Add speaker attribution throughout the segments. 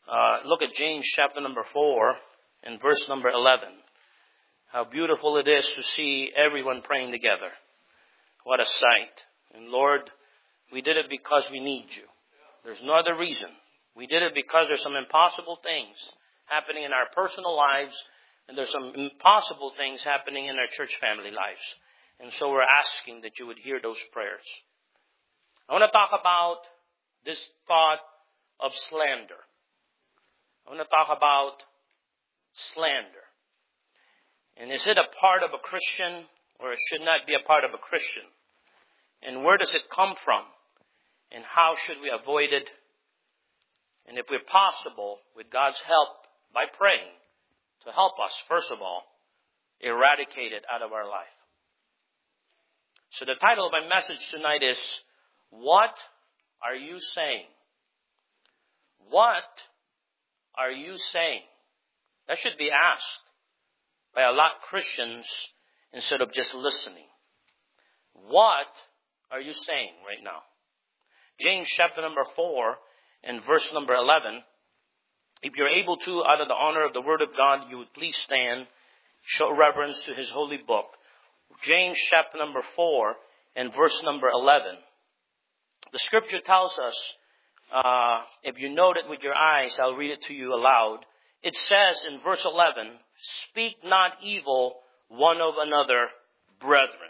Speaker 1: Look at James chapter number 4 and verse number 11. How beautiful it is to see everyone praying together. What a sight. And Lord, we did it because we need you. There's no other reason. We did it because there's some impossible things happening in our personal lives, and there's some impossible things happening in our church family lives. And so we're asking that you would hear those prayers. I want to talk about this thought of slander. I want to talk about slander. And is it a part of a Christian, or it should not be a part of a Christian? And where does it come from? And how should we avoid it? And if we're possible, with God's help, by praying, to help us, first of all, eradicate it out of our life. So the title of my message tonight is, What Are You Saying? What are you saying? That should be asked by a lot of Christians instead of just listening. What are you saying right now? James chapter number 4 and verse number 11. If you're able to, out of the honor of the Word of God, you would please stand, show reverence to His holy book. James chapter number 4 and verse number 11. The scripture tells us, if you note it with your eyes, I'll read it to you aloud. It says in verse 11, Speak not evil one of another, brethren.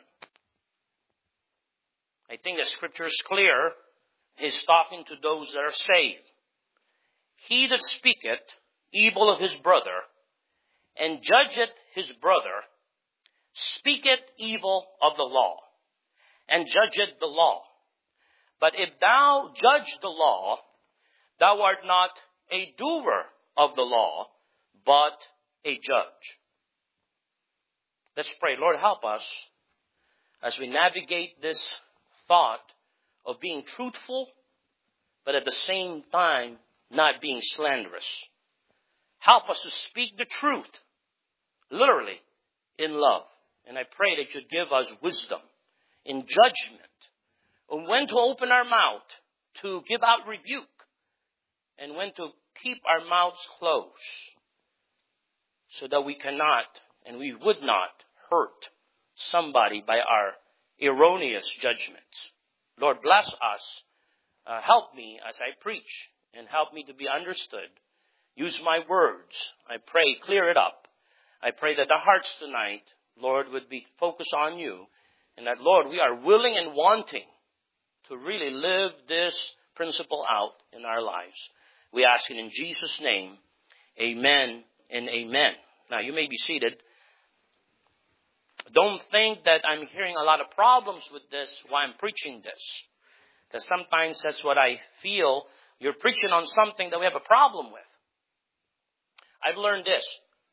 Speaker 1: I think the scripture is clear. He's talking to those that are saved. He that speaketh evil of his brother, and judgeth his brother, speaketh evil of the law, and judgeth the law. But if thou judge the law, thou art not a doer of the law, but a judge. Let's pray. Lord, help us as we navigate this thought of being truthful, but at the same time, not being slanderous. Help us to speak the truth, literally, in love. And I pray that you'd give us wisdom in judgment on when to open our mouth to give out rebuke and when to keep our mouths closed so that we cannot and we would not hurt somebody by our erroneous judgments. Lord, bless us. Help me as I preach and help me to be understood. Use my words. I pray, clear it up. I pray that the hearts tonight, Lord, would be focused on you. And that, Lord, we are willing and wanting to really live this principle out in our lives. We ask it in Jesus' name. Amen and amen. Now, you may be seated. Don't think that I'm hearing a lot of problems with this while I'm preaching this. Because sometimes that's what I feel. You're preaching on something that we have a problem with. I've learned this.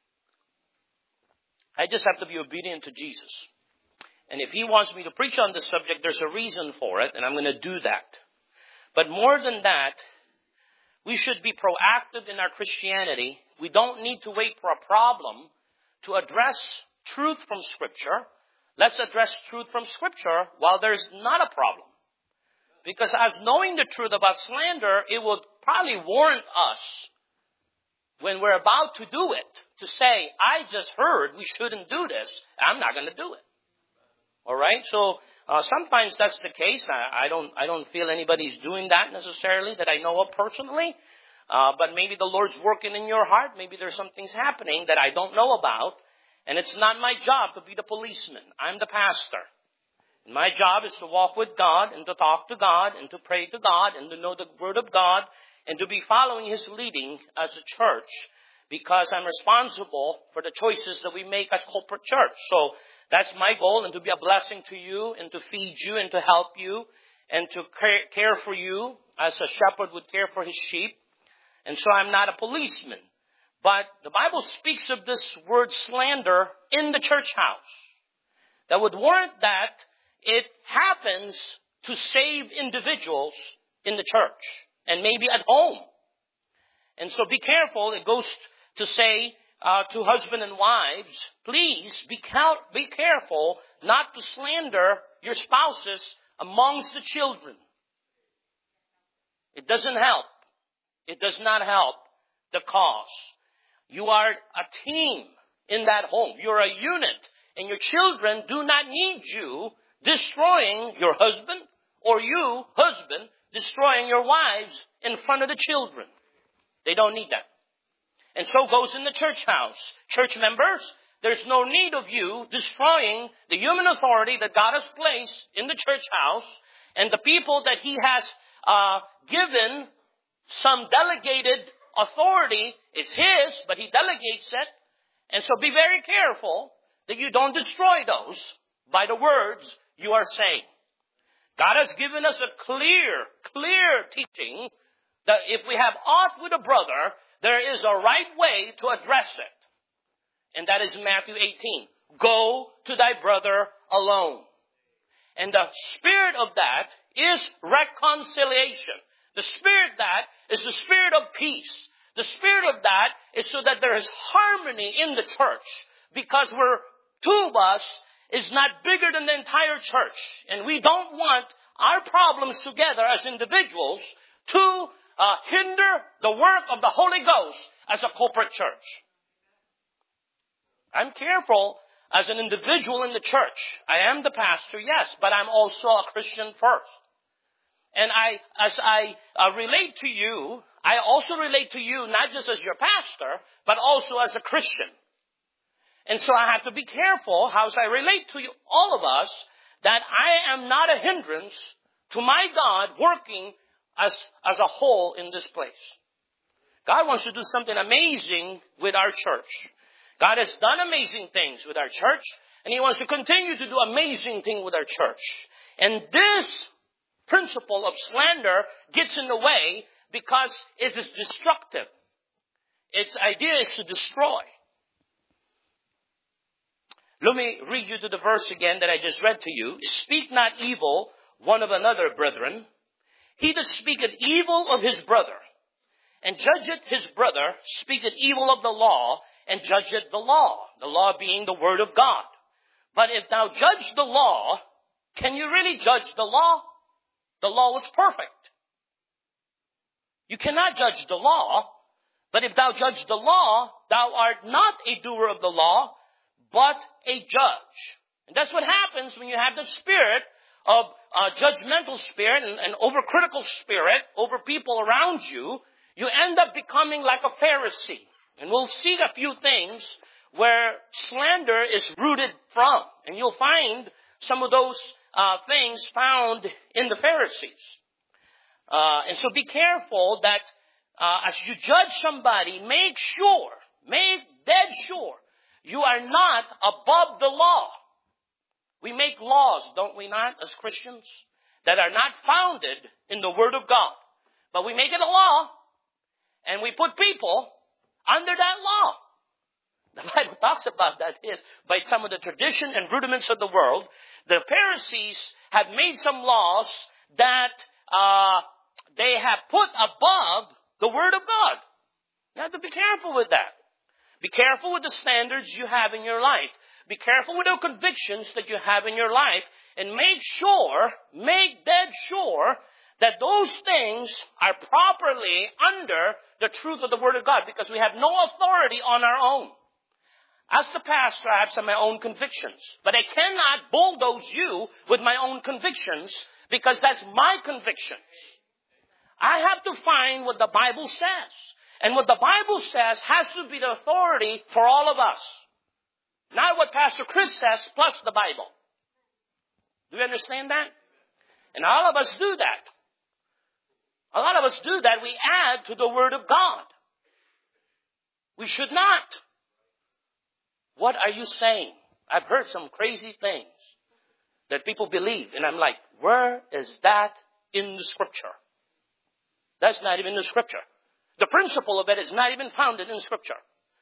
Speaker 1: I just have to be obedient to Jesus. And if He wants me to preach on this subject, there's a reason for it, and I'm going to do that. But more than that, we should be proactive in our Christianity. We don't need to wait for a problem to address truth from Scripture. Let's address truth from Scripture while there's not a problem. Because as knowing the truth about slander, it would probably warrant us when we're about to do it to say, I just heard we shouldn't do this. I'm not going to do it. All right? So sometimes that's the case. I don't feel anybody's doing that necessarily that I know of personally. But maybe the Lord's working in your heart. Maybe there's some things happening that I don't know about. And it's not my job to be the policeman. I'm the pastor. My job is to walk with God and to talk to God and to pray to God and to know the Word of God and to be following His leading as a church because I'm responsible for the choices that we make as corporate church. So that's my goal, and to be a blessing to you and to feed you and to help you and to care for you as a shepherd would care for his sheep. And so I'm not a policeman. But the Bible speaks of this word slander in the church house. That would warrant that it happens to save individuals in the church and maybe at home. And so be careful. It goes to say to husband and wives, please be careful not to slander your spouses amongst the children. It doesn't help. It does not help the cause. You are a team in that home. You're a unit. And your children do not need you destroying your husband or you, husband, destroying your wives in front of the children. They don't need that. And so goes in the church house. Church members, there's no need of you destroying the human authority that God has placed in the church house and the people that He has given some delegated authority. It's His, but He delegates it. And so be very careful that you don't destroy those by the words you are saying. God has given us a clear teaching that if we have aught with a brother, there is a right way to address it. And that is Matthew 18. Go to thy brother alone. And the spirit of that is reconciliation. The spirit of that is the spirit of peace. The spirit of that is so that there is harmony in the church. Because two of us is not bigger than the entire church. And we don't want our problems together as individuals to hinder the work of the Holy Ghost as a corporate church. I'm careful as an individual in the church. I am the pastor, yes, but I'm also a Christian first. And as I relate to you, I also relate to you not just as your pastor, but also as a Christian. And so I have to be careful how I relate to you, all of us, that I am not a hindrance to my God working as a whole in this place. God wants to do something amazing with our church. God has done amazing things with our church, and He wants to continue to do amazing things with our church. And this principle of slander gets in the way because it is destructive. Its idea is to destroy. Let me read you to the verse again that I just read to you. Speak not evil one of another, brethren. He that speaketh evil of his brother, and judgeth his brother, speaketh evil of the law, and judgeth the law being the word of God. But if thou judge the law, can you really judge the law? The law was perfect. You cannot judge the law, but if thou judge the law, thou art not a doer of the law, but a judge. And that's what happens when you have the spirit of judgmental spirit and overcritical spirit over people around you. You end up becoming like a Pharisee. And we'll see a few things where slander is rooted from. And you'll find some of those things found in the Pharisees. And so be careful that as you judge somebody, make dead sure, you are not above the law. We make laws, don't we not, as Christians, that are not founded in the Word of God. But we make it a law, and we put people under that law. The Bible talks about that is by some of the tradition and rudiments of the world. The Pharisees have made some laws that they have put above the Word of God. You have to be careful with that. Be careful with the standards you have in your life. Be careful with the convictions that you have in your life. And make dead sure that those things are properly under the truth of the Word of God. Because we have no authority on our own. As the pastor, I have some of my own convictions. But I cannot bulldoze you with my own convictions because that's my convictions. I have to find what the Bible says. And what the Bible says has to be the authority for all of us. Not what Pastor Chris says plus the Bible. Do you understand that? And all of us do that. A lot of us do that. We add to the Word of God. We should not. What are you saying? I've heard some crazy things that people believe. And I'm like, where is that in the Scripture? That's not even in the Scripture. The principle of it is not even founded in Scripture.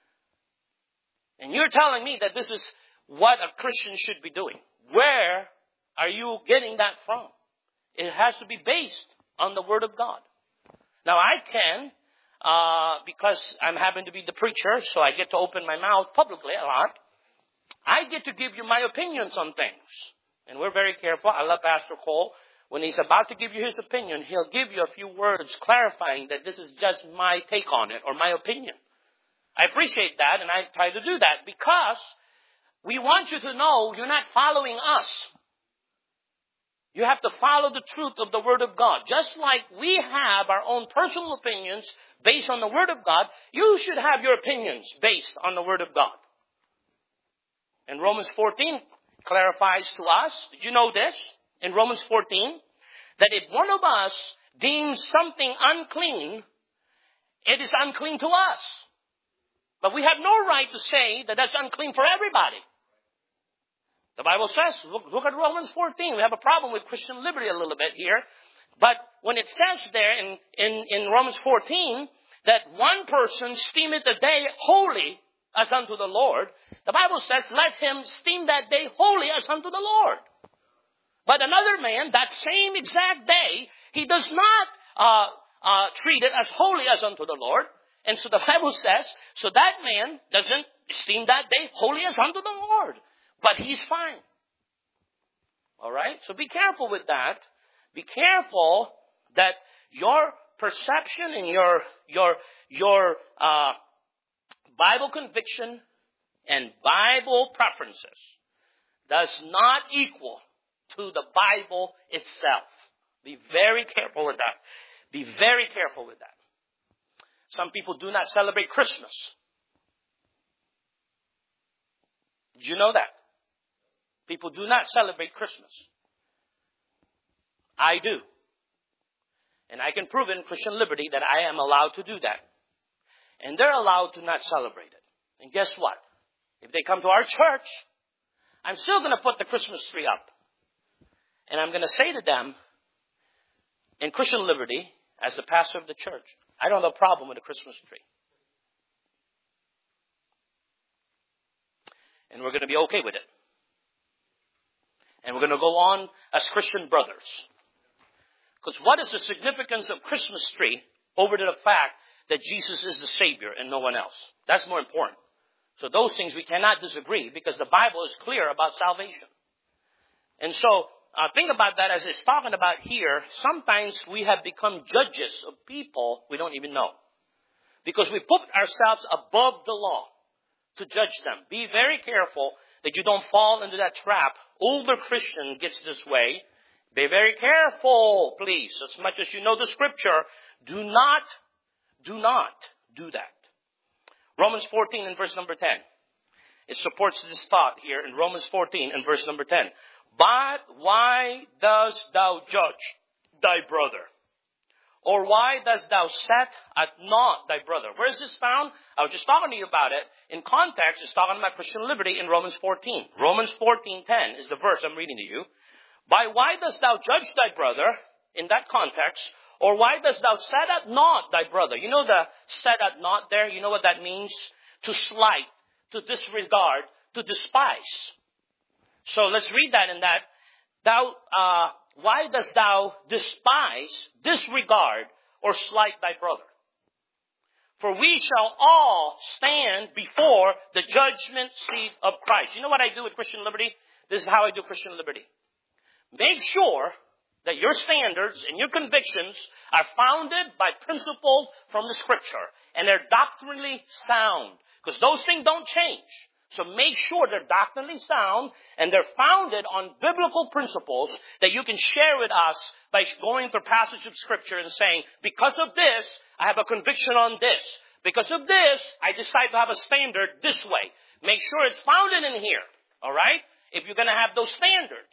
Speaker 1: And you're telling me that this is what a Christian should be doing. Where are you getting that from? It has to be based on the Word of God. Now I can, because I'm happen to be the preacher, so I get to open my mouth publicly a lot. I get to give you my opinions on things. And we're very careful. I love Pastor Cole. when he's about to give you his opinion, he'll give you a few words clarifying that this is just my take on it or my opinion. I appreciate that, and I try to do that because we want you to know you're not following us. You have to follow the truth of the Word of God. Just like we have our own personal opinions based on the Word of God, you should have your opinions based on the Word of God. And Romans 14 clarifies to us, did you know this? In Romans 14, that if one of us deems something unclean, it is unclean to us. But we have no right to say that that's unclean for everybody. The Bible says, look at Romans 14. We have a problem with Christian liberty a little bit here. But when it says there in Romans 14 that one person esteemeth the day holy as unto the Lord, the Bible says, let him esteem that day holy as unto the Lord. But another man, that same exact day, he does not treat it as holy as unto the Lord. And so the Bible says, so that man doesn't esteem that day holy as unto the Lord. But he's fine. All right? So be careful with that. Be careful that your perception and your Bible conviction and Bible preferences does not equal to the Bible itself. Be very careful with that. Be very careful with that. Some people do not celebrate Christmas. Did you know that? People do not celebrate Christmas. I do. And I can prove in Christian Liberty that I am allowed to do that. And they're allowed to not celebrate it. And guess what? If they come to our church, I'm still going to put the Christmas tree up. And I'm going to say to them, in Christian Liberty, as the pastor of the church, I don't have a problem with the Christmas tree. And we're going to be okay with it. And we're going to go on as Christian brothers. Because what is the significance of Christmas tree over to the fact that Jesus is the Savior and no one else? That's more important. So those things we cannot disagree because the Bible is clear about salvation. And so think about that as it's talking about here. Sometimes we have become judges of people we don't even know. Because we put ourselves above the law to judge them. Be very careful that you don't fall into that trap. Older Christian gets this way. Be very careful, please. As much as you know the scripture, do not do that. Romans 14 and verse number 10. It supports this thought here in Romans 14 and verse number 10. But why dost thou judge thy brother? Or why dost thou set at naught thy brother? Where is this found? I was just talking to you about it. In context, it's talking about Christian liberty in Romans 14. Romans 14:10 is the verse I'm reading to you. By why dost thou judge thy brother in that context? Or why dost thou set at naught thy brother? You know the set at naught there? You know what that means? To slight, to disregard, to despise. So let's read that in that. Why dost thou despise, disregard, or slight thy brother? For we shall all stand before the judgment seat of Christ. You know what I do with Christian liberty? This is how I do Christian liberty. Make sure that your standards and your convictions are founded by principles from the Scripture. And they're doctrinally sound. Because those things don't change. So make sure they're doctrinally sound and they're founded on biblical principles that you can share with us by going through passage of Scripture and saying, because of this, I have a conviction on this. Because of this, I decide to have a standard this way. Make sure it's founded in here. All right? If you're going to have those standards.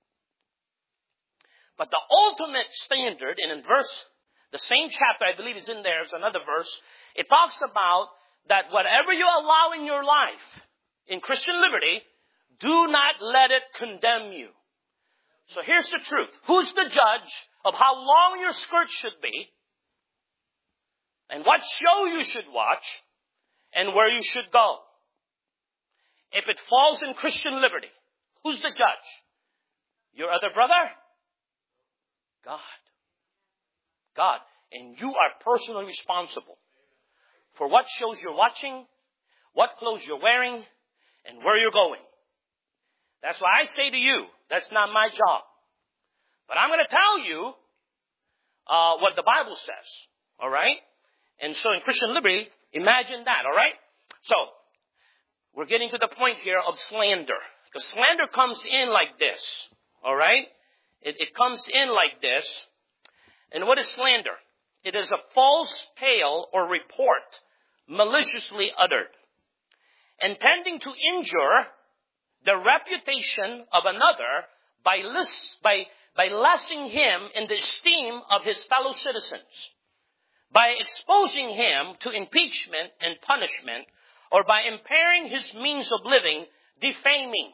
Speaker 1: But the ultimate standard, and in the same chapter, I believe it's in there, it's another verse, it talks about that whatever you allow in your life, in Christian liberty, do not let it condemn you. So here's the truth. Who's the judge of how long your skirt should be, and what show you should watch, and where you should go? If it falls in Christian liberty, who's the judge? Your other brother? God. And you are personally responsible for what shows you're watching, what clothes you're wearing, and where you're going. That's why I say to you, that's not my job. But I'm going to tell you what the Bible says. All right? And so in Christian liberty, imagine that. All right? So, we're getting to the point here of slander. Because slander comes in like this. All right? It comes in like this. And what is slander? It is a false tale or report maliciously uttered, intending to injure the reputation of another by lessing him in the esteem of his fellow citizens, by exposing him to impeachment and punishment, or by impairing his means of living, defaming,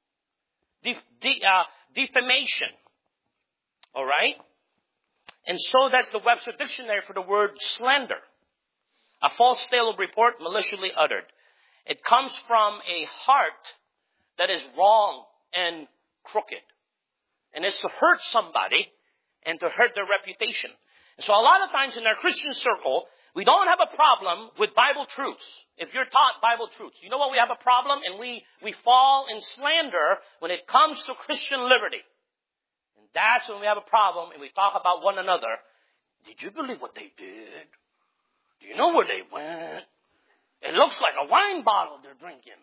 Speaker 1: defamation. All right? And so that's the Webster Dictionary for the word slander. A false tale of report maliciously uttered. It comes from a heart that is wrong and crooked. And it's to hurt somebody and to hurt their reputation. And so a lot of times in our Christian circle, we don't have a problem with Bible truths. If you're taught Bible truths, you know what we have a problem? And we fall in slander when it comes to Christian liberty. And that's when we have a problem and we talk about one another. Did you believe what they did? Do you know where they went? It looks like a wine bottle they're drinking.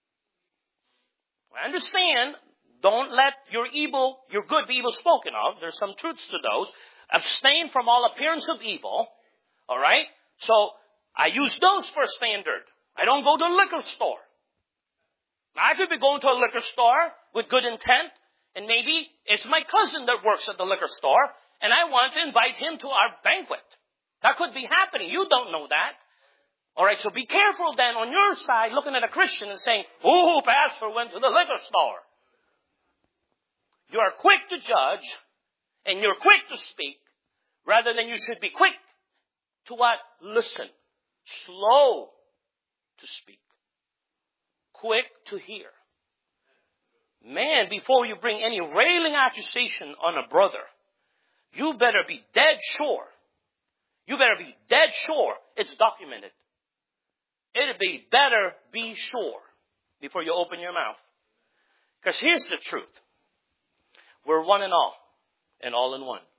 Speaker 1: I understand. Don't let your good be evil spoken of. There's some truths to those. Abstain from all appearance of evil. All right? So, I use those for a standard. I don't go to a liquor store. I could be going to a liquor store with good intent, and maybe it's my cousin that works at the liquor store, and I want to invite him to our banquet. That could be happening. You don't know that. All right, so be careful then on your side looking at a Christian and saying, "Oh, pastor went to the liquor store." You are quick to judge and you're quick to speak rather than you should be quick to what? Listen. Slow to speak. Quick to hear. Man, before you bring any railing accusation on a brother, you better be dead sure. You better be dead sure it's documented. It'd be better be sure before you open your mouth. Because here's the truth. We're one and all in one.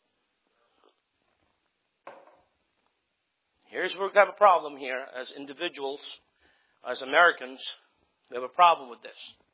Speaker 1: Here's where we have a problem here as individuals, as Americans. We have a problem with this.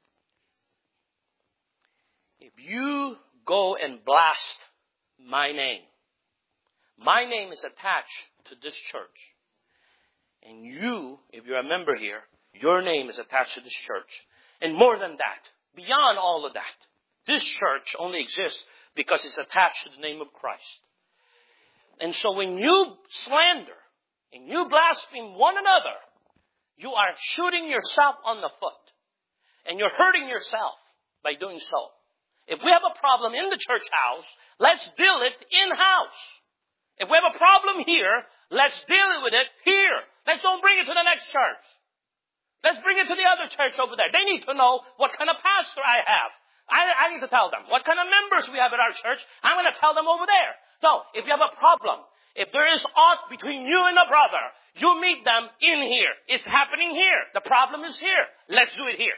Speaker 1: If you go and blast my name is attached to this church. And you, if you're a member here, your name is attached to this church. And more than that, beyond all of that, this church only exists because it's attached to the name of Christ. And so when you slander and you blaspheme one another, you are shooting yourself on the foot. And you're hurting yourself by doing so. If we have a problem in the church house, let's deal it in-house. If we have a problem here, let's deal with it here. Let's don't bring it to the next church. Let's bring it to the other church over there. They need to know what kind of pastor I have. I need to tell them what kind of members we have at our church. I'm going to tell them over there. So, if you have a problem, if there is aught between you and a brother, you meet them in here. It's happening here. The problem is here. Let's do it here.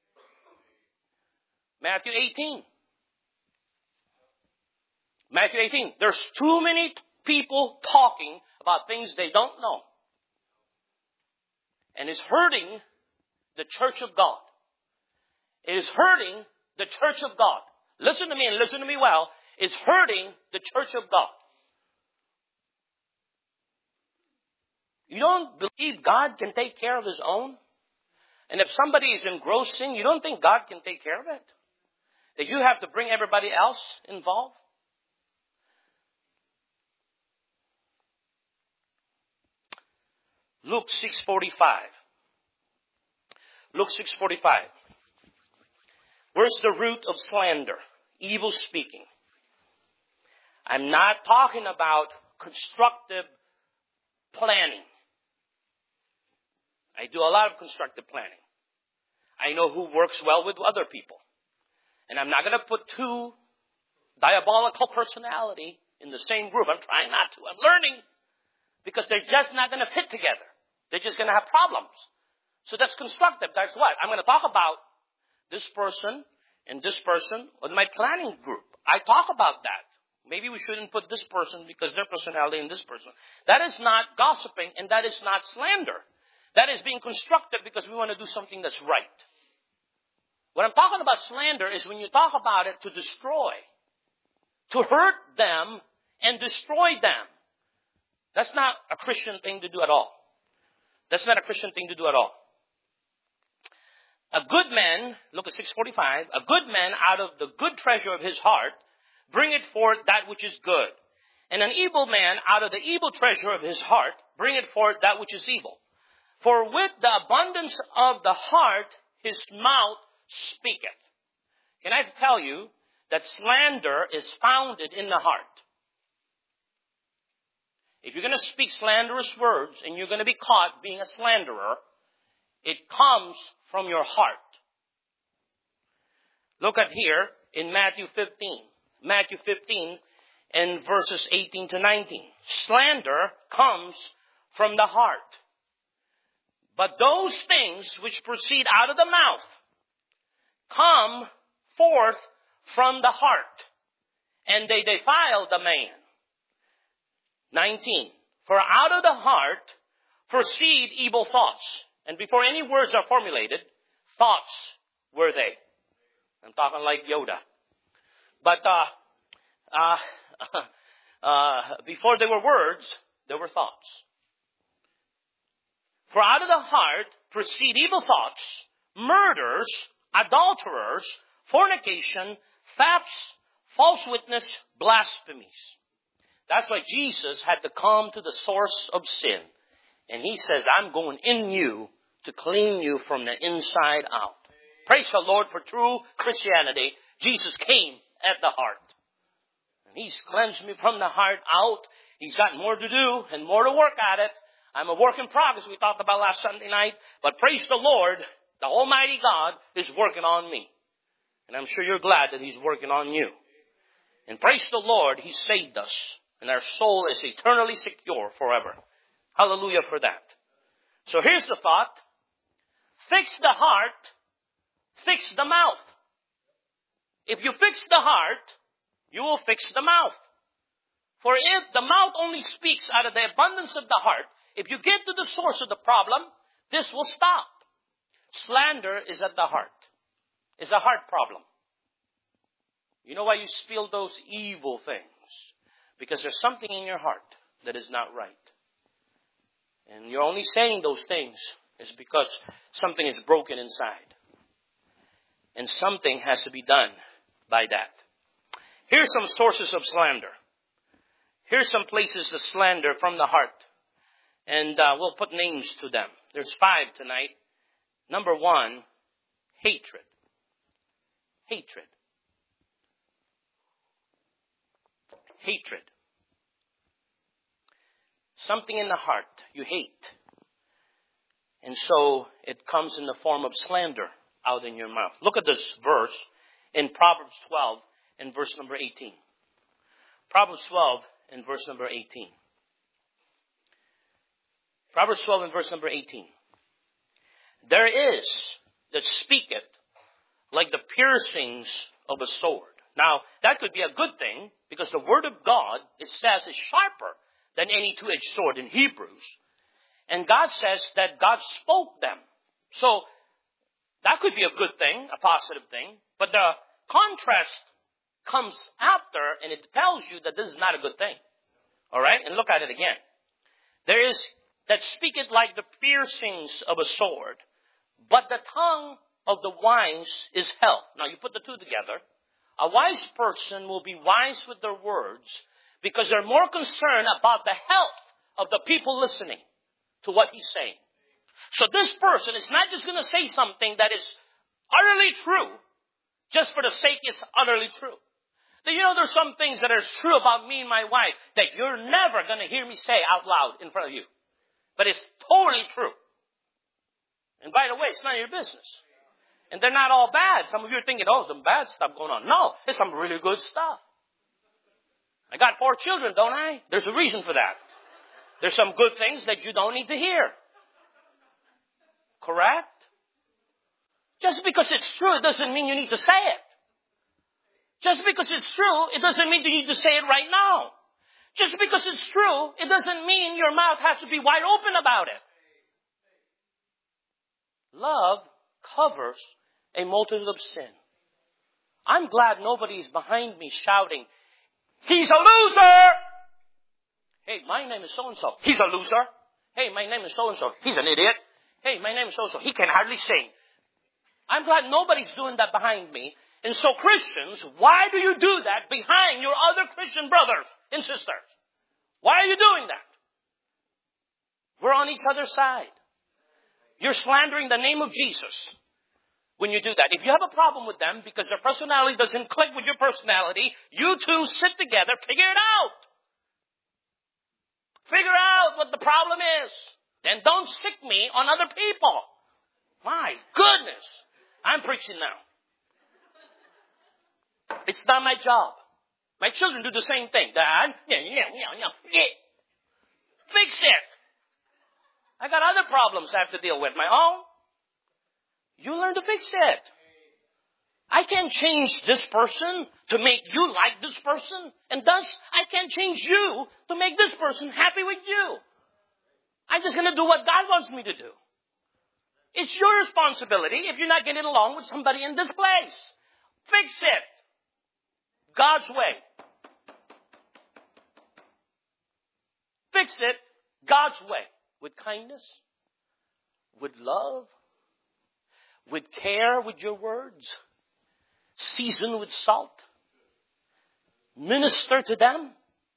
Speaker 1: Matthew 18. Matthew 18. There's too many people talking about things they don't know. And it's hurting the church of God. It is hurting the church of God. Listen to me and listen to me well. It's hurting the church of God. You don't believe God can take care of His own? And if somebody is engrossed sin, you don't think God can take care of it? That you have to bring everybody else involved? Luke 6:45. Luke 6:45. Where's the root of slander? Evil speaking. I'm not talking about constructive planning. I do a lot of constructive planning. I know who works well with other people. And I'm not going to put two diabolical personality in the same group. I'm trying not to. I'm learning. Because they're just not going to fit together. They're just going to have problems. So that's constructive. That's what? I'm going to talk about this person and this person with my planning group. I talk about that. Maybe we shouldn't put this person because their personality in this person. That is not gossiping, and that is not slander. That is being constructive because we want to do something that's right. What I'm talking about slander is when you talk about it to destroy, to hurt them and destroy them. That's not a Christian thing to do at all. That's not a Christian thing to do at all. A good man, look at 6:45, a good man out of the good treasure of his heart bringeth forth that which is good. And an evil man out of the evil treasure of his heart bringeth forth that which is evil. For with the abundance of the heart his mouth speaketh. Can I tell you that slander is founded in the heart? If you're going to speak slanderous words and you're going to be caught being a slanderer, it comes from your heart. Look at here in Matthew 15. Matthew 15 and verses 18 to 19. Slander comes from the heart. But those things which proceed out of the mouth come forth from the heart, and they defile the man. 19. For out of the heart proceed evil thoughts. And before any words are formulated, thoughts were they. I'm talking like Yoda. But before they were words, there were thoughts. For out of the heart proceed evil thoughts, murders, adulterers, fornication, thefts, false witness, blasphemies. That's why Jesus had to come to the source of sin. And he says, I'm going in you to clean you from the inside out. Praise the Lord for true Christianity. Jesus came at the heart. And he's cleansed me from the heart out. He's got more to do and more to work at it. I'm a work in progress, we talked about last Sunday night. But praise the Lord, the Almighty God is working on me. And I'm sure you're glad that he's working on you. And praise the Lord, he saved us. And our soul is eternally secure forever. Hallelujah for that. So here's the thought. Fix the heart, fix the mouth. If you fix the heart, you will fix the mouth. For if the mouth only speaks out of the abundance of the heart, if you get to the source of the problem, this will stop. Slander is at the heart. It's a heart problem. You know why you spill those evil things? Because there's something in your heart that is not right. And you're only saying those things is because something is broken inside. And something has to be done by that. Here's some sources of slander. Here's some places to slander from the heart. And we'll put names to them. There's 5 tonight. Number 1, hatred. Hatred. Hatred. Something in the heart you hate. And so it comes in the form of slander out in your mouth. Look at this verse in Proverbs 12 and verse number 18. Proverbs 12 and verse number 18. Proverbs 12 and verse number 18. There is that speaketh like the piercings of a sword. Now, that could be a good thing because the word of God, it says, is sharper than any two-edged sword in Hebrews. And God says that God spoke them. So, that could be a good thing, a positive thing. But the contrast comes after and it tells you that this is not a good thing. Alright? And look at it again. There is that speaketh like the piercings of a sword, but the tongue of the wise is health. Now you put the two together. A wise person will be wise with their words because they're more concerned about the health of the people listening to what he's saying. So this person is not just going to say something that is utterly true just for the sake it's utterly true. Do you know there's some things that are true about me and my wife that you're never going to hear me say out loud in front of you. But it's totally true. And by the way, it's none of your business. And they're not all bad. Some of you are thinking, oh, some bad stuff going on. No, it's some really good stuff. I got 4 children, don't I? There's a reason for that. There's some good things that you don't need to hear. Correct? Just because it's true, it doesn't mean you need to say it. Just because it's true, it doesn't mean you need to say it right now. Just because it's true, it doesn't mean your mouth has to be wide open about it. Love covers a multitude of sin. I'm glad nobody's behind me shouting, "He's a loser!" Hey, my name is so-and-so. He's a loser. Hey, my name is so-and-so. He's an idiot. Hey, my name is so-and-so. He can hardly sing. I'm glad nobody's doing that behind me. And so Christians, why do you do that behind your other Christian brothers and sisters? Why are you doing that? We're on each other's side. You're slandering the name of Jesus when you do that. If you have a problem with them because their personality doesn't click with your personality, you two sit together, figure it out. Figure out what the problem is. Then don't sick me on other people. My goodness. I'm preaching now. It's not my job. My children do the same thing. Dad, fix it. I got other problems I have to deal with. My own. You learn to fix it. I can't change this person to make you like this person. And thus, I can't change you to make this person happy with you. I'm just going to do what God wants me to do. It's your responsibility if you're not getting along with somebody in this place. Fix it. God's way. Fix it God's way. With kindness, with love, with care with your words, season with salt. Minister to them.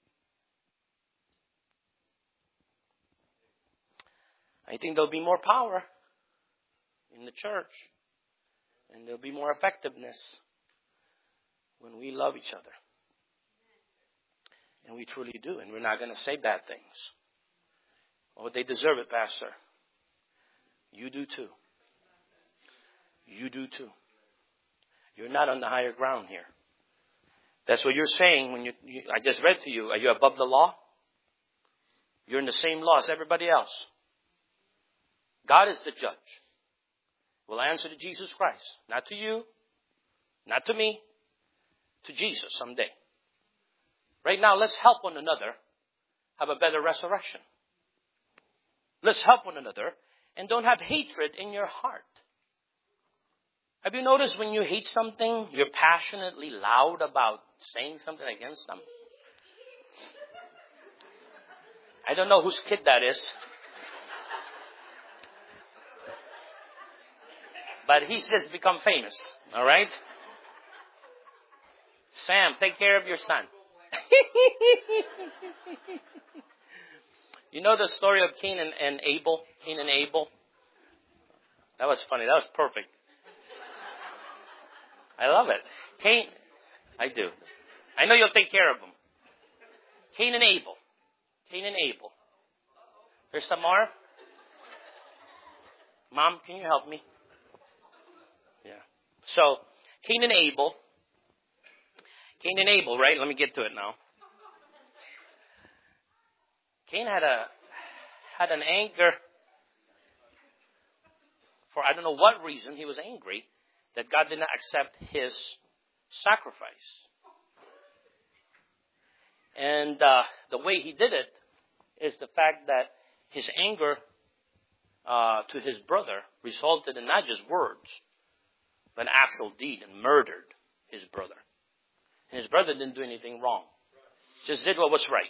Speaker 1: I think there'll be more power in the church. And there'll be more effectiveness when we love each other. And we truly do. And we're not going to say bad things. Oh, they deserve it, Pastor. You do too. You do too. You're not on the higher ground here. That's what you're saying when I just read to you. Are you above the law? You're in the same law as everybody else. God is the judge. We'll answer to Jesus Christ. Not to you. Not to me. To Jesus someday. Right now, let's help one another have a better resurrection. Let's help one another and don't have hatred in your heart. Have you noticed when you hate something, you're passionately loud about saying something against them? I don't know whose kid that is. But he's just become famous. All right? Sam, take care of your son. You know the story of Cain and Abel? Cain and Abel? That was funny. That was perfect. I love it. Cain, I do. I know you'll take care of them. Cain and Abel. Cain and Abel. There's some more? Mom, can you help me? Yeah. So, Cain and Abel. Cain and Abel, right? Let me get to it now. Cain had an anger for I don't know what reason. He was angry that God did not accept his sacrifice. And the way he did it is the fact that his anger to his brother resulted in not just words, but actual deed, and murdered his brother. And his brother didn't do anything wrong. Just did what was right.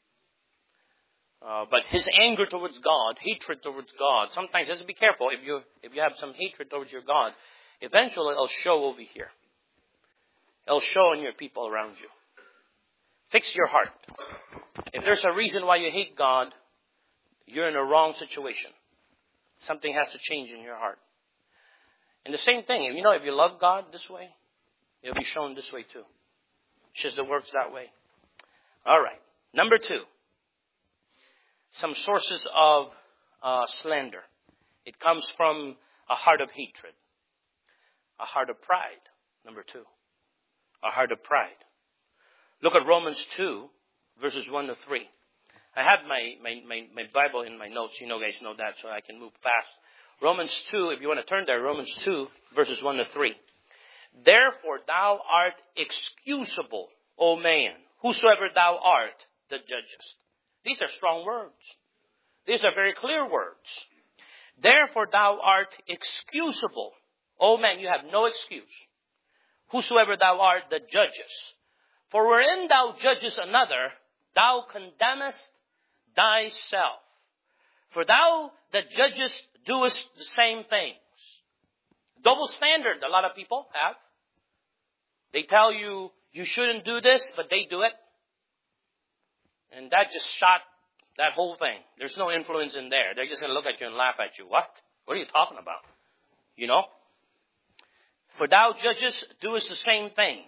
Speaker 1: But his anger towards God, hatred towards God, sometimes just be careful if you have some hatred towards your God, eventually it'll show over here. It'll show in your people around you. Fix your heart. If there's a reason why you hate God, you're in a wrong situation. Something has to change in your heart. And the same thing, if you love God this way, it'll be shown this way too. It's just it works that way. All right. Number 2. Some sources of slander. It comes from a heart of hatred. A heart of pride. Number 2. A heart of pride. Look at Romans 2, verses 1 to 3. I have my Bible in my notes. You guys know that, so I can move fast. Romans 2, if you want to turn there, Romans 2, verses 1 to 3. Therefore thou art excusable, O man, whosoever thou art that judgest. These are strong words. These are very clear words. Therefore thou art excusable, O man, you have no excuse. Whosoever thou art that judgest. For wherein thou judgest another, thou condemnest thyself. For thou that judgest doest the same things. Double standard, a lot of people have. They tell you, you shouldn't do this, but they do it. And that just shot that whole thing. There's no influence in there. They're just going to look at you and laugh at you. What? What are you talking about? You know? For thou judgest doest the same things.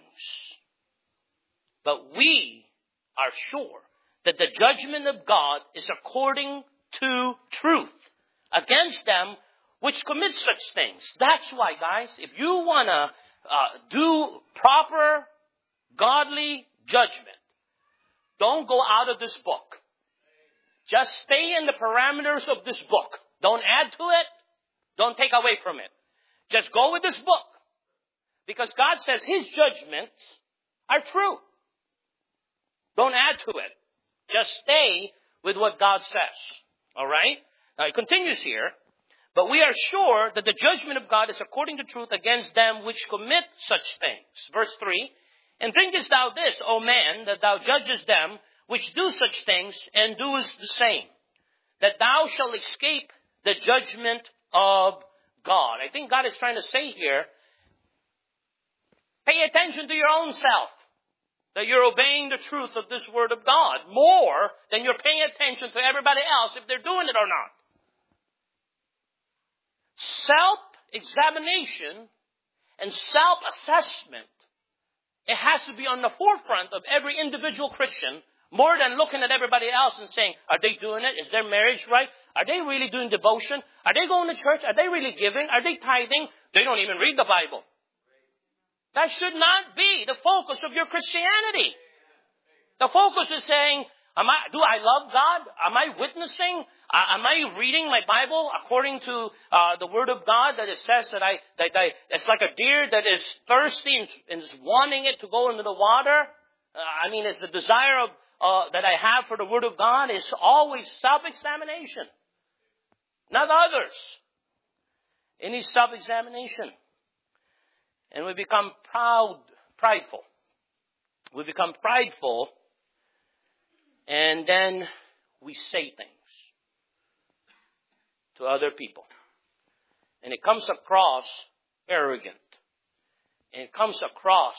Speaker 1: But we are sure that the judgment of God is according to truth against them which commit such things. That's why, guys, if you want to do proper, godly judgment, don't go out of this book. Just stay in the parameters of this book. Don't add to it. Don't take away from it. Just go with this book. Because God says His judgments are true. Don't add to it. Just stay with what God says. All right? Now it continues here. But we are sure that the judgment of God is according to truth against them which commit such things. Verse 3. And thinkest thou this, O man, that thou judgest them which do such things and doest the same, that thou shalt escape the judgment of God. I think God is trying to say here, pay attention to your own self. That you're obeying the truth of this word of God more than you're paying attention to everybody else if they're doing it or not. Self-examination and self-assessment, it has to be on the forefront of every individual Christian more than looking at everybody else and saying, are they doing it? Is their marriage right? Are they really doing devotion? Are they going to church? Are they really giving? Are they tithing? They don't even read the Bible. That should not be the focus of your Christianity. The focus is saying, do I love God? Am I witnessing? Am I reading my Bible according to the Word of God that it says that it's like a deer that is thirsty and is wanting it to go into the water? It's the desire of that I have for the Word of God is always self-examination, not others. Any self-examination. And we become prideful. We become prideful, and then we say things to other people. And it comes across arrogant. And it comes across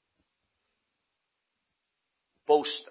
Speaker 1: boaster.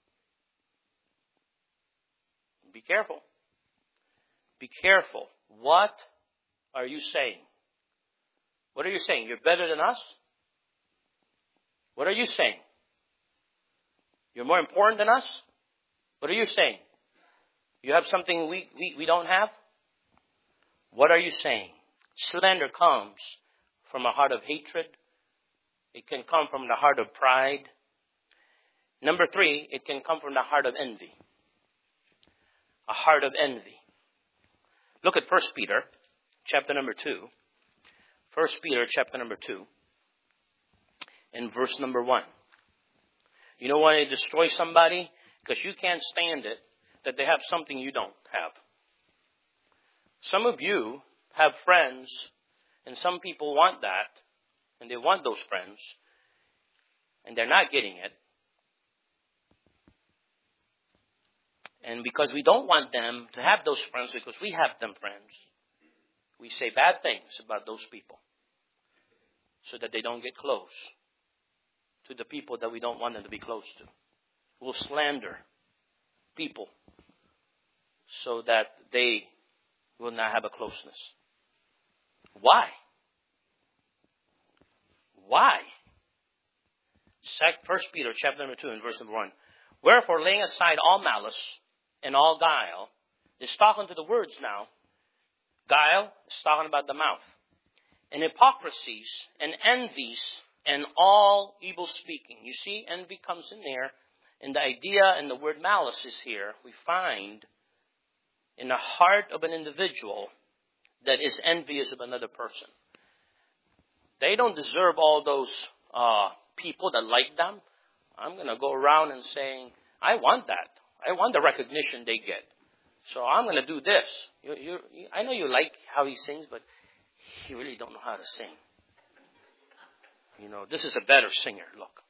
Speaker 1: Be careful. Be careful. What are you saying? What are you saying? You're better than us? What are you saying? You're more important than us? What are you saying? You have something we don't have? What are you saying? Slander comes from a heart of hatred. It can come from the heart of pride. Number 3, it can come from the heart of envy. A heart of envy. Look at 1 Peter, chapter number 2. 1 Peter, chapter number 2, and verse number 1. You know why they destroy somebody? Because you can't stand it that they have something you don't have. Some of you have friends, and some people want that, and they want those friends, and they're not getting it. And because we don't want them to have those friends, because we have them friends, we say bad things about those people so that they don't get close to the people that we don't want them to be close to. We'll slander people so that they will not have a closeness. Why? Why? 1 Peter chapter number 2 and verse number 1. Wherefore, laying aside all malice and all guile, it's talking to the words now. Guile is talking about the mouth. And hypocrisies and envies and all evil speaking. You see, envy comes in there. And the idea and the word malice is here. We find in the heart of an individual that is envious of another person. They don't deserve all those people that like them. I'm going to go around and saying, I want that. I want the recognition they get. So I'm going to do this. I know you like how he sings, but he really don't know how to sing. This is a better singer. Look.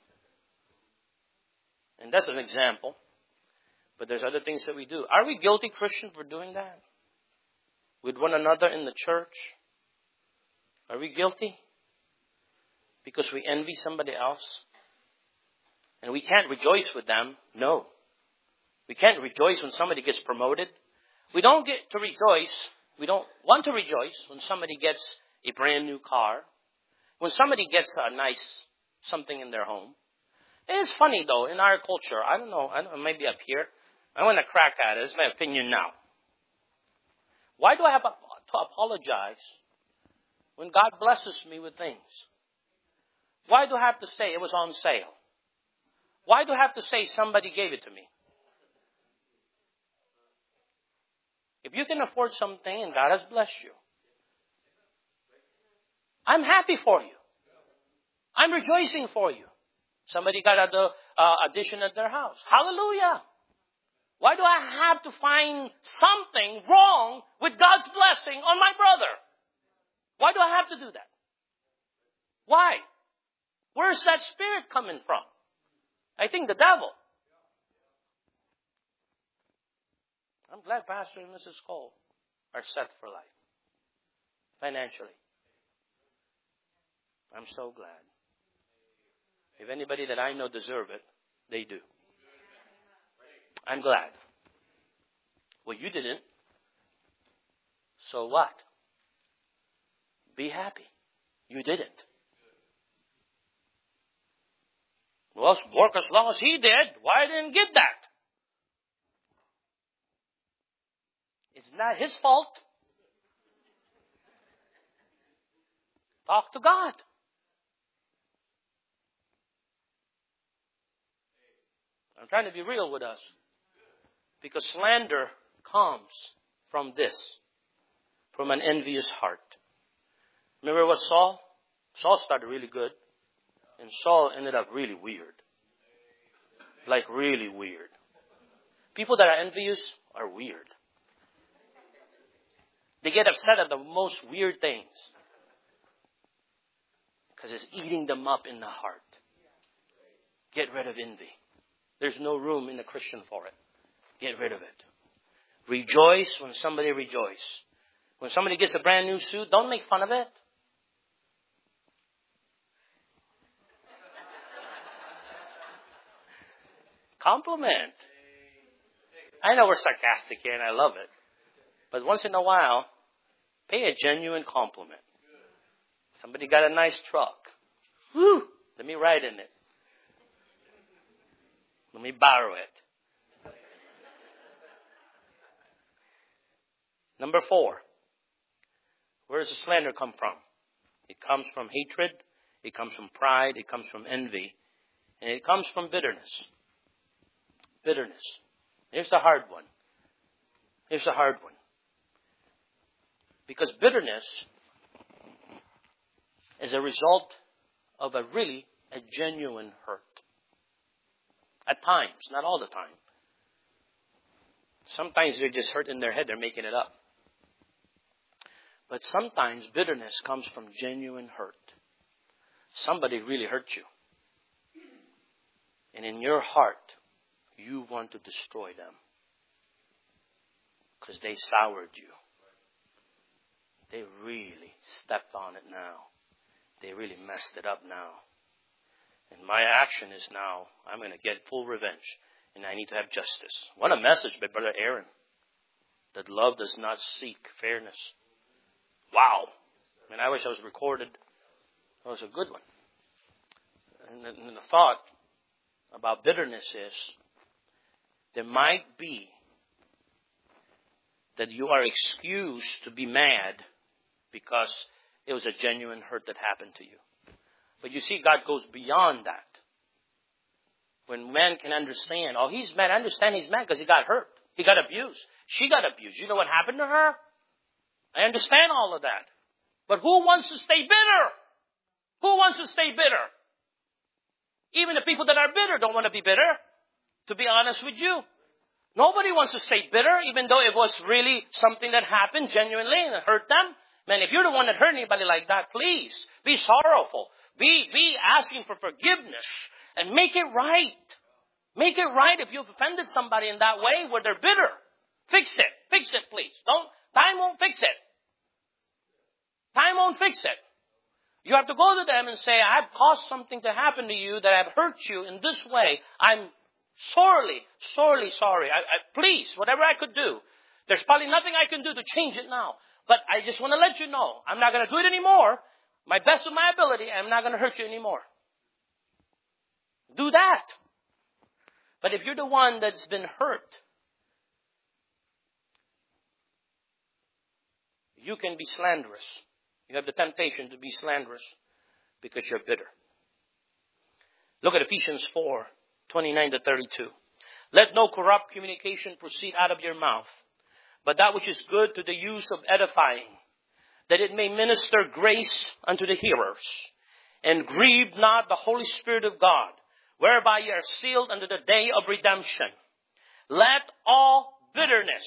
Speaker 1: And that's an example. But there's other things that we do. Are we guilty Christians for doing that? With one another in the church? Are we guilty? Because we envy somebody else? And we can't rejoice with them? No. We can't rejoice when somebody gets promoted. We don't get to rejoice. We don't want to rejoice when somebody gets a brand new car. When somebody gets a nice something in their home. It is funny though, in our culture, I don't know, maybe up here, I want to crack at it. It's my opinion now. Why do I have to apologize when God blesses me with things? Why do I have to say it was on sale? Why do I have to say somebody gave it to me? If you can afford something and God has blessed you, I'm happy for you. I'm rejoicing for you. Somebody got an addition at their house. Hallelujah. Why do I have to find something wrong with God's blessing on my brother? Why do I have to do that? Why? Where's that spirit coming from? I think the devil. I'm glad Pastor and Mrs. Cole are set for life. Financially. I'm so glad. If anybody that I know deserve it, they do. I'm glad. Well, you didn't. So what? Be happy. You didn't. Well, work as long as he did. Why didn't get that? It's not his fault. Talk to God. I'm trying to be real with us. Because slander comes from this. From an envious heart. Remember what Saul? Saul started really good. And Saul ended up really weird. Like really weird. People that are envious are weird. They get upset at the most weird things. Because it's eating them up in the heart. Get rid of envy. There's no room in the Christian for it. Get rid of it. Rejoice when somebody rejoices. When somebody gets a brand new suit, don't make fun of it. Compliment. I know we're sarcastic here and I love it. But once in a while, pay a genuine compliment. Somebody got a nice truck. Woo! Let me ride in it. Let me borrow it. Number 4. Where does the slander come from? It comes from hatred. It comes from pride. It comes from envy. And it comes from bitterness. Bitterness. Here's the hard one. Here's the hard one. Because bitterness is a result of a genuine hurt. At times, not all the time. Sometimes they're just hurt in their head, they're making it up. But sometimes bitterness comes from genuine hurt. Somebody really hurt you. And in your heart, you want to destroy them. Because they soured you. They really stepped on it now. They really messed it up now. And my action is now, I'm going to get full revenge. And I need to have justice. What a message by Brother Aaron. That love does not seek fairness. Wow. And I wish I was recorded. That was a good one. And the thought about bitterness is, there might be that you are excused to be mad because it was a genuine hurt that happened to you. But you see, God goes beyond that. When man can understand, oh, he's mad. I understand he's mad because he got hurt. He got abused. She got abused. You know what happened to her? I understand all of that. But who wants to stay bitter? Who wants to stay bitter? Even the people that are bitter don't want to be bitter, to be honest with you. Nobody wants to stay bitter, even though it was really something that happened genuinely and it hurt them. Man, if you're the one that hurt anybody like that, please be sorrowful. Be asking for forgiveness and make it right. Make it right if you've offended somebody in that way where they're bitter. Fix it. Fix it, please. Time won't fix it. Time won't fix it. You have to go to them and say, I've caused something to happen to you that I've hurt you in this way. I'm sorely, sorely sorry. Please, whatever I could do. There's probably nothing I can do to change it now. But I just want to let you know, I'm not going to do it anymore. My best of my ability, I'm not going to hurt you anymore. Do that. But if you're the one that's been hurt, you can be slanderous. You have the temptation to be slanderous because you're bitter. Look at Ephesians 4:29-32. Let no corrupt communication proceed out of your mouth, but that which is good to the use of edifying, that it may minister grace unto the hearers. And grieve not the Holy Spirit of God, whereby ye are sealed unto the day of redemption. Let all bitterness,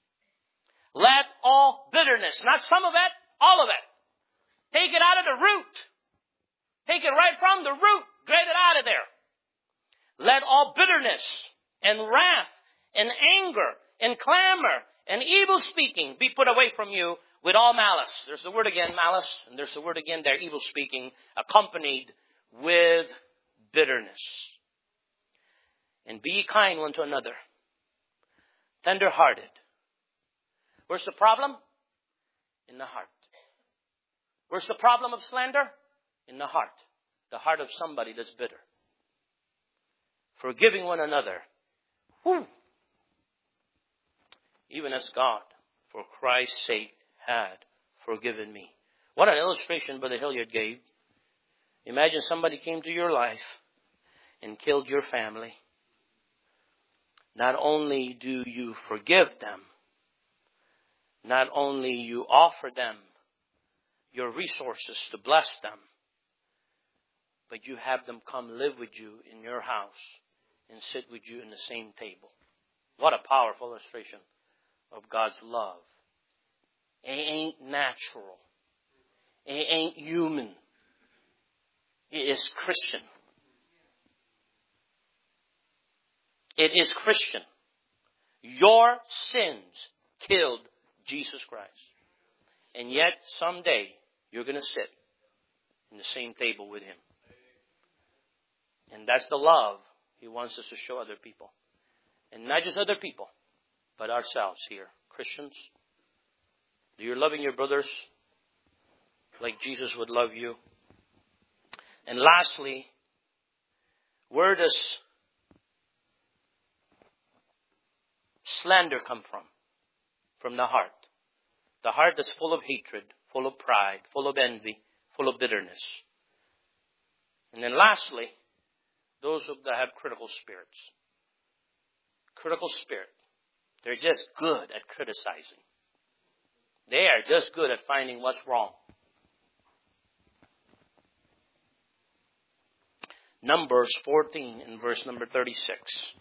Speaker 1: not some of it, all of it. Take it out of the root. Take it right from the root. Get it out of there. Let all bitterness and wrath and anger and clamor and evil speaking be put away from you with all malice. There's the word again, malice, and there's the word again there, evil speaking, accompanied with bitterness. And be kind one to another, tender-hearted. Where's the problem? In the heart. Where's the problem of slander? In the heart. The heart of somebody that's bitter. Forgiving one another. Whew. Even as God, for Christ's sake, had forgiven me. What an illustration Brother Hilliard gave. Imagine somebody came to your life and killed your family. Not only do you forgive them, not only you offer them your resources to bless them, but you have them come live with you in your house and sit with you in the same table. What a powerful illustration of God's love. It ain't natural. It ain't human. It is Christian. It is Christian. Your sins killed Jesus Christ. And yet someday you're going to sit in the same table with Him. And that's the love He wants us to show other people. And not just other people, but ourselves here. Christians, you're loving your brothers like Jesus would love you. And lastly, where does slander come from? From the heart. The heart is full of hatred, full of pride, full of envy, full of bitterness. And then lastly, those that have critical spirits. Critical spirit. They're just good at criticizing. They are just good at finding what's wrong. Numbers 14 and verse number 36.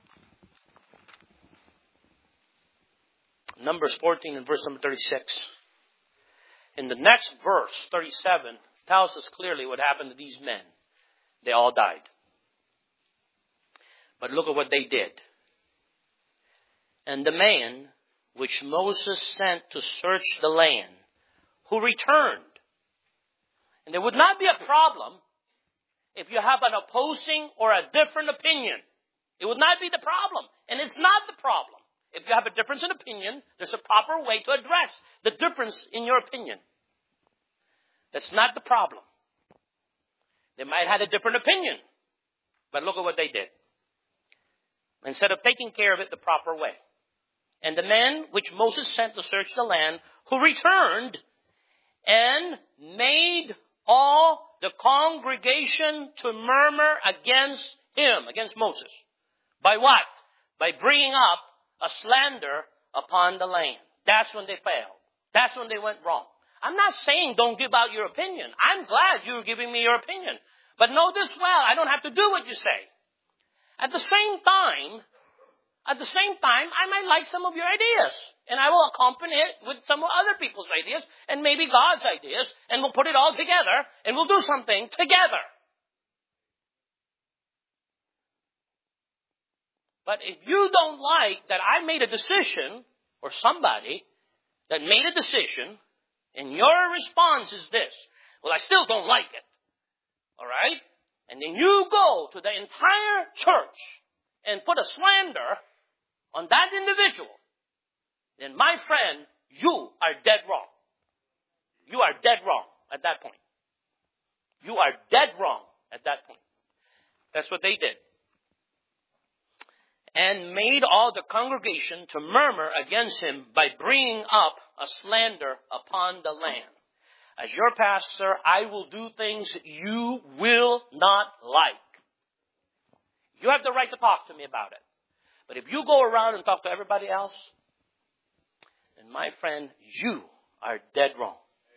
Speaker 1: Numbers 14 and verse number 36. In the next verse, 37, tells us clearly what happened to these men. They all died. But look at what they did. And the man which Moses sent to search the land, who returned. And there would not be a problem if you have an opposing or a different opinion. It would not be the problem. And it's not the problem. If you have a difference in opinion, there's a proper way to address the difference in your opinion. That's not the problem. They might have a different opinion. But look at what they did. Instead of taking care of it the proper way. And the men which Moses sent to search the land, who returned and made all the congregation to murmur against him, against Moses. By what? By bringing up a slander upon the land. That's when they failed. That's when they went wrong. I'm not saying don't give out your opinion. I'm glad you're giving me your opinion. But know this well, I don't have to do what you say. At the same time, I might like some of your ideas. And I will accompany it with some other people's ideas and maybe God's ideas. And we'll put it all together and we'll do something together. But if you don't like that I made a decision, or somebody that made a decision, and your response is this, well, I still don't like it. All right? And then you go to the entire church and put a slander on that individual, then my friend, you are dead wrong. You are dead wrong at that point. You are dead wrong at that point. That's what they did. And made all the congregation to murmur against him by bringing up a slander upon the land. As your pastor, I will do things you will not like. You have the right to talk to me about it. But if you go around and talk to everybody else, then my friend, you are dead wrong.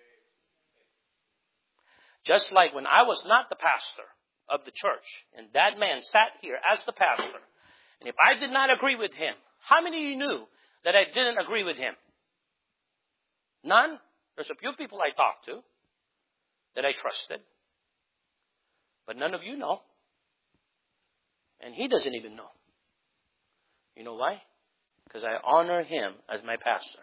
Speaker 1: Just like when I was not the pastor of the church, and that man sat here as the pastor, and if I did not agree with him, how many of you knew that I didn't agree with him? None? There's a few people I talked to that I trusted. But none of you know. And he doesn't even know. You know why? Because I honor him as my pastor.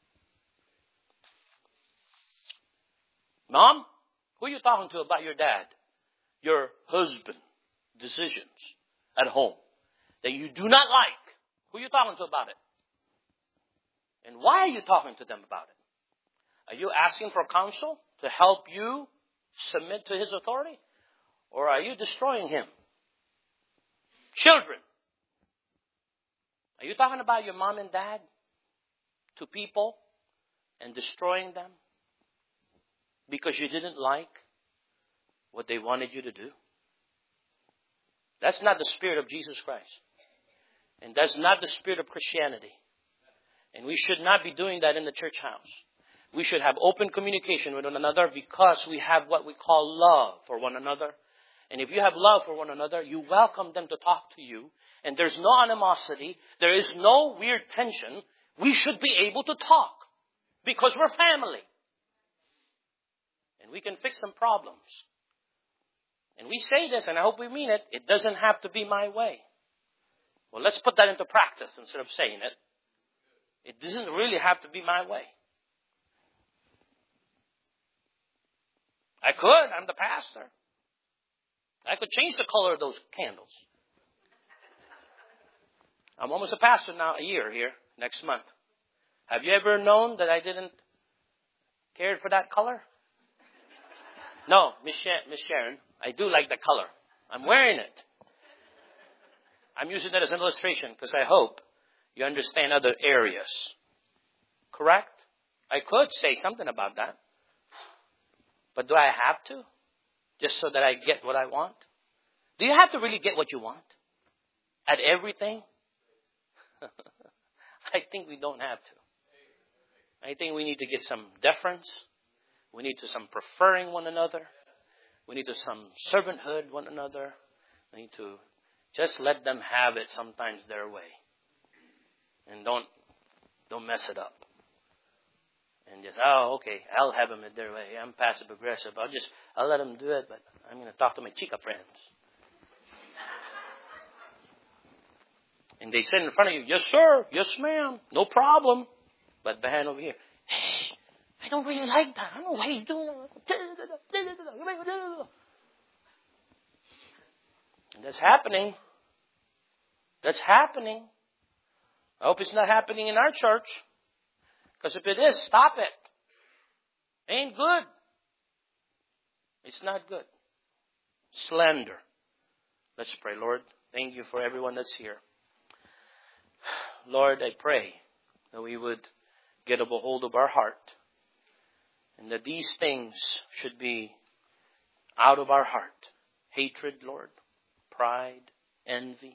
Speaker 1: Mom, who are you talking to about your dad? Your husband decisions at home that you do not like. Who are you talking to about it? And why are you talking to them about it? Are you asking for counsel to help you submit to his authority? Or are you destroying him? Children, are you talking about your mom and dad to people and destroying them because you didn't like what they wanted you to do? That's not the spirit of Jesus Christ. And that's not the spirit of Christianity. And we should not be doing that in the church house. We should have open communication with one another because we have what we call love for one another. And if you have love for one another, you welcome them to talk to you. And there's no animosity. There is no weird tension. We should be able to talk because we're family. And we can fix some problems. And we say this, and I hope we mean it, it doesn't have to be my way. Well, let's put that into practice instead of saying it. It doesn't really have to be my way. I could. I'm the pastor. I could change the color of those candles. I'm almost a pastor now, a year here, next month. Have you ever known that I didn't care for that color? No, Miss Sharon, I do like the color. I'm wearing it. I'm using that as an illustration because I hope you understand other areas. Correct? I could say something about that. But do I have to? Just so that I get what I want? Do you have to really get what you want? At everything? I think we don't have to. I think we need to get some deference. We need to some preferring one another. We need to some servanthood one another. We need to just let them have it sometimes their way. And don't mess it up. And just, okay, I'll have them their way. I'm passive aggressive. I'll let them do it, but I'm going to talk to my chica friends. And they sit in front of you, yes sir, yes ma'am, no problem. But behind over here, hey, I don't really like that. I don't know why you're doing that. And that's happening. That's happening. I hope it's not happening in our church. Because if it is, stop it. Ain't good. It's not good. Slander. Let's pray. Lord, thank you for everyone that's here. Lord, I pray that we would get a hold of our heart. And that these things should be out of our heart. Hatred, Lord. Pride. Envy.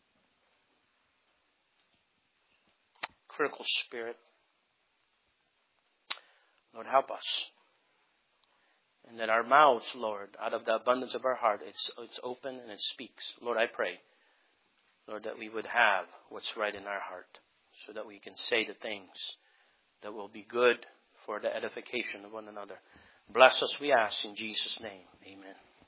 Speaker 1: Critical spirit. Lord, help us. And that our mouths, Lord, out of the abundance of our heart, it's open and it speaks. Lord, I pray, Lord, that we would have what's right in our heart so that we can say the things that will be good for the edification of one another. Bless us, we ask, in Jesus' name.